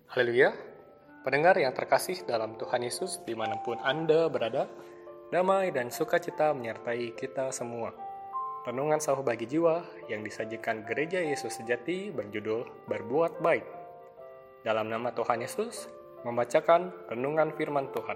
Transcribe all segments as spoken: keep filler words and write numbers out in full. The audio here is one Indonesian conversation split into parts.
Haleluya, pendengar yang terkasih dalam Tuhan Yesus dimanapun Anda berada, damai dan sukacita menyertai kita semua. Renungan Sauh Bagi Jiwa yang disajikan Gereja Yesus Sejati berjudul Berbuat Baik. Dalam nama Tuhan Yesus, membacakan renungan firman Tuhan.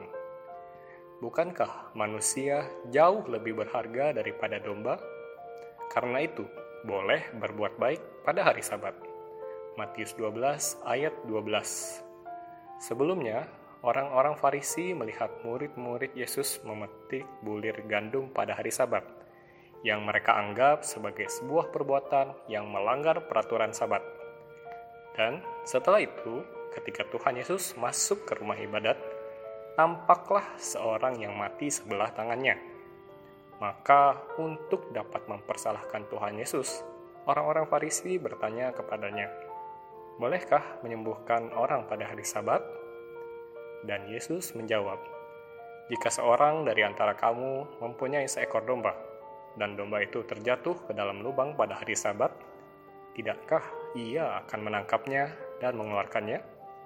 Bukankah manusia jauh lebih berharga daripada domba? Karena itu, boleh berbuat baik pada hari Sabat. Matius dua belas ayat dua belas. Sebelumnya, orang-orang Farisi melihat murid-murid Yesus memetik bulir gandum pada hari Sabat, yang mereka anggap sebagai sebuah perbuatan yang melanggar peraturan Sabat. Dan setelah itu, ketika Tuhan Yesus masuk ke rumah ibadat, tampaklah seorang yang mati sebelah tangannya. Maka untuk dapat mempersalahkan Tuhan Yesus, orang-orang Farisi bertanya kepadanya, "Bolehkah menyembuhkan orang pada hari Sabat?" Dan Yesus menjawab, "Jika seorang dari antara kamu mempunyai seekor domba, dan domba itu terjatuh ke dalam lubang pada hari Sabat, tidakkah ia akan menangkapnya dan mengeluarkannya?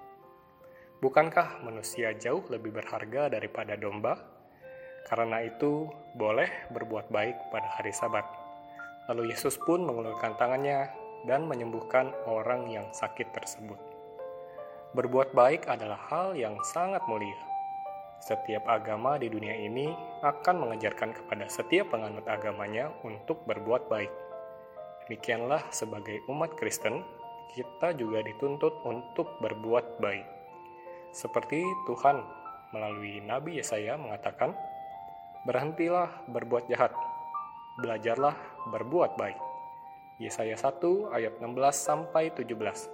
Bukankah manusia jauh lebih berharga daripada domba? Karena itu, boleh berbuat baik pada hari Sabat." Lalu Yesus pun mengulurkan tangannya dan menyembuhkan orang yang sakit tersebut. Berbuat baik adalah hal yang sangat mulia. Setiap agama di dunia ini akan mengajarkan kepada setiap penganut agamanya untuk berbuat baik. Demikianlah sebagai umat Kristen, kita juga dituntut untuk berbuat baik. Seperti Tuhan melalui Nabi Yesaya mengatakan, "Berhentilah berbuat jahat, belajarlah berbuat baik." Yesaya satu ayat enam belas sampai tujuh belas.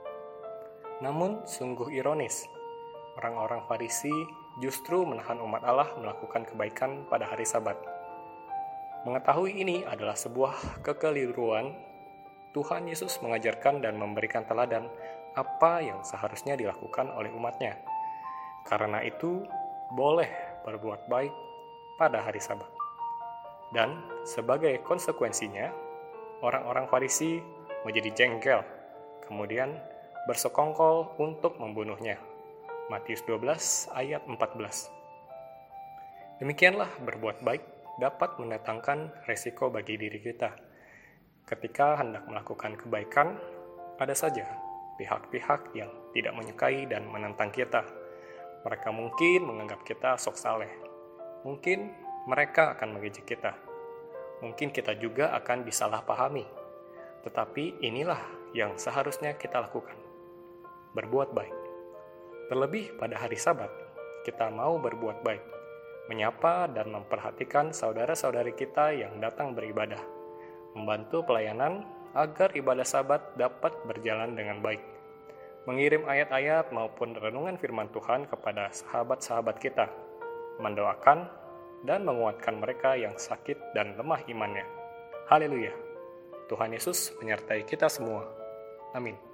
Namun sungguh ironis, orang-orang Farisi justru menahan umat Allah melakukan kebaikan pada hari Sabat. Mengetahui ini adalah sebuah kekeliruan. Tuhan Yesus mengajarkan dan memberikan teladan apa yang seharusnya dilakukan oleh umatnya. Karena itu, boleh berbuat baik pada hari Sabat. Dan sebagai konsekuensinya, orang-orang Farisi menjadi jengkel, kemudian bersekongkol untuk membunuhnya. Matius dua belas ayat empat belas. Demikianlah berbuat baik dapat mendatangkan resiko bagi diri kita. Ketika hendak melakukan kebaikan, ada saja pihak-pihak yang tidak menyukai dan menentang kita. Mereka mungkin menganggap kita sok saleh. Mungkin mereka akan mengejek kita. Mungkin kita juga akan disalahpahami. Tetapi inilah yang seharusnya kita lakukan. Berbuat baik. Terlebih pada hari Sabat, kita mau berbuat baik. Menyapa dan memperhatikan saudara-saudari kita yang datang beribadah. Membantu pelayanan agar ibadah Sabat dapat berjalan dengan baik. Mengirim ayat-ayat maupun renungan firman Tuhan kepada sahabat-sahabat kita. Mendoakan dan menguatkan mereka yang sakit dan lemah imannya. Haleluya. Tuhan Yesus menyertai kita semua. Amin.